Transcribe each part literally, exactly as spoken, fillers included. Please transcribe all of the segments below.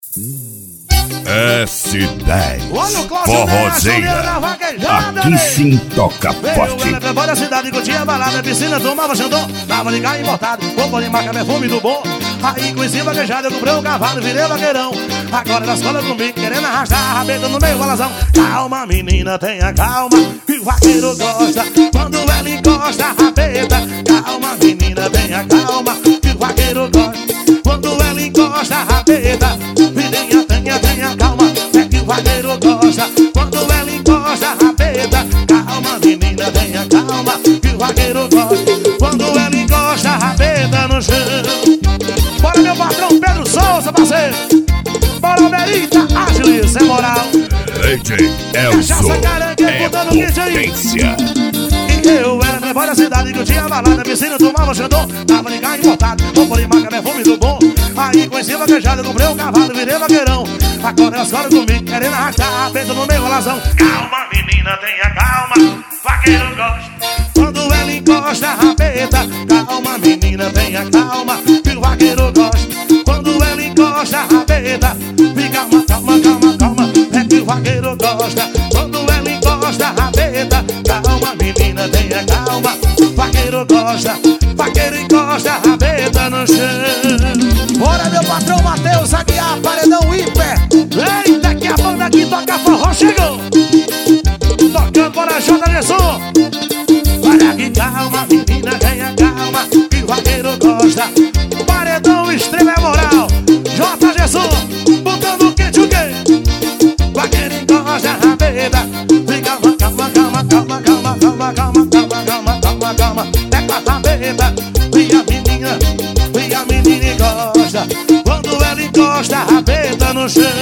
S dez Forrozeira, aqui sim toca forte. Eu era da cidade, curtia balada, piscina, tomava xandão, dava de carro importado, roupa de marca, perfume do bom. Aí conheci vaquejada, eu comprei um cavalo, virei vaqueirão. Agora na escola comigo, querendo arrastar a rabeta no meio balazão. Calma menina, tenha calma, que o vaqueiro gosta quando ela encosta a rabeta. Calma menina, tenha calma, que o vaqueiro gosta quando ela encosta a rabeta. Filhinha, tenha, tenha calma, é que o vaqueiro gosta quando ela encosta a rabeta. Calma menina, tenha calma, que o vaqueiro gosta quando ela encosta a rabeta no chão. Bora meu patrão Pedro Souza, parceiro. Bora Almerita, Ágil, sem moral. D J Elson é potência. E eu era playboy da cidade, que eu tinha balada, piscina, tomava xandão, tava de carro importado, roupa de marca, perfume do bom. Aí conheci vaquejada, comprei um cavalo, virei vaqueirão. Agora elas falam comigo, querendo arrastar a peita no meio razão. Calma menina, tenha calma, vaqueiro gosta quando ela encosta a rabeta. Calma menina, tenha calma, que o vaqueiro gosta quando ela encosta a rabeta. Fica calma, calma, calma, calma, é que o vaqueiro gosta quando ela encosta a rabeta. Calma menina, tenha calma, vaqueiro gosta, vaqueiro encosta a rabeta no chão. Bora meu patrão Matheus Aguiar, paredão hiper. Eita que a banda aqui toca forró chegou. Tocando para J. Gesson. Olha que calma menina, tenha calma, que o vaqueiro gosta. Paredão extrema é moral. J. Gesson, botando quente o quê? Vaqueiro encosta a rabeta. Calma, calma, calma, calma, calma, calma, calma, calma, calma, calma, calma. É com a rabeta. E a menina, e a menina encosta quando ela encosta a rabeta no chão.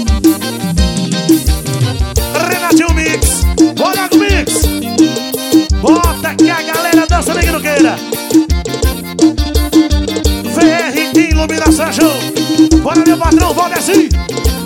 Renatinho Mix, bora com Mix. Bota que a galera dança bem que não queira. V R Iluminação Show. Bora meu patrão, volta assim.